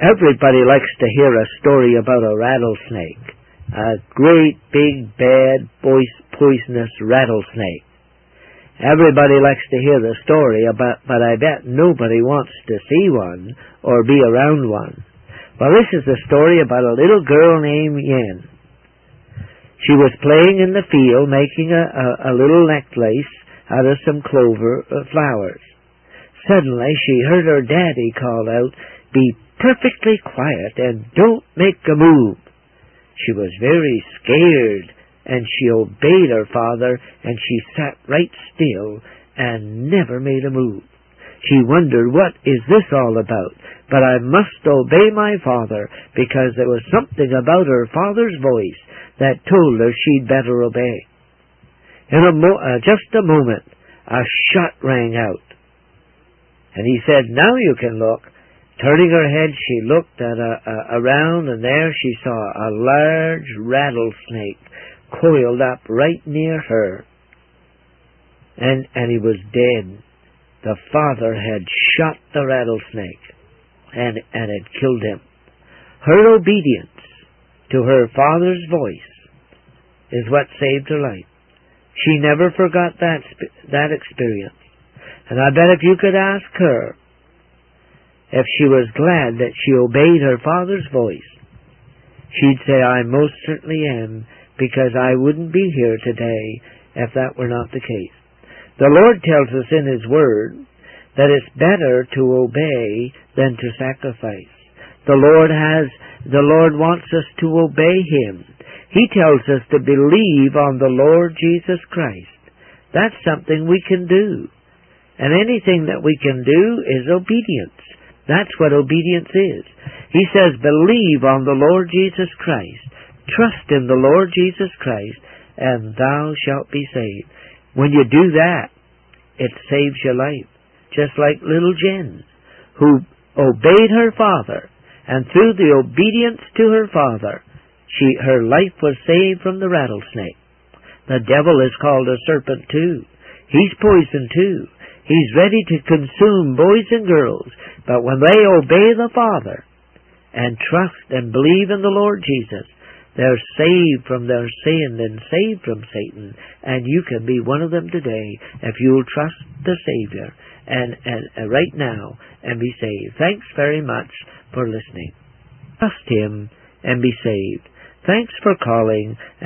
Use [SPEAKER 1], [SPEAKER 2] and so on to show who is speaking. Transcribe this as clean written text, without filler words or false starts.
[SPEAKER 1] Everybody likes to hear a story about a rattlesnake, a great, big, bad, poisonous rattlesnake. Everybody likes to hear the story about, but I bet nobody wants to see one or be around one. Well, this is the story about a little girl named Yen. She was playing in the field making a little necklace out of some clover flowers. Suddenly she heard her daddy call out, "Be perfectly quiet and don't make a move." She was very scared, and she obeyed her father, and she sat right still and never made a move. She wondered, what is this all about? But I must obey my father, because there was something about her father's voice that told her she'd better obey. In just a moment, a shot rang out, and he said, "Now you can look." Turning her head, she looked around, and there she saw a large rattlesnake coiled up right near her. And he was dead. The father had shot the rattlesnake and had killed him. Her obedience to her father's voice is what saved her life. She never forgot that experience. And I bet if you could ask her if she was glad that she obeyed her father's voice, she'd say, "I most certainly am, because I wouldn't be here today if that were not the case." The Lord tells us in His Word that it's better to obey than to sacrifice. The Lord wants us to obey Him. He tells us to believe on the Lord Jesus Christ. That's something we can do. And anything that we can do is obedience. That's what obedience is. He says, believe on the Lord Jesus Christ. Trust in the Lord Jesus Christ, and thou shalt be saved. When you do that, it saves your life. Just like little Jen, who obeyed her father, and through the obedience to her father, her life was saved from the rattlesnake. The devil is called a serpent too. He's poison too. He's ready to consume boys and girls. But when they obey the Father and trust and believe in the Lord Jesus, they're saved from their sin and saved from Satan. And you can be one of them today if you'll trust the Savior and right now and be saved. Thanks very much for listening. Trust Him and be saved. Thanks for calling.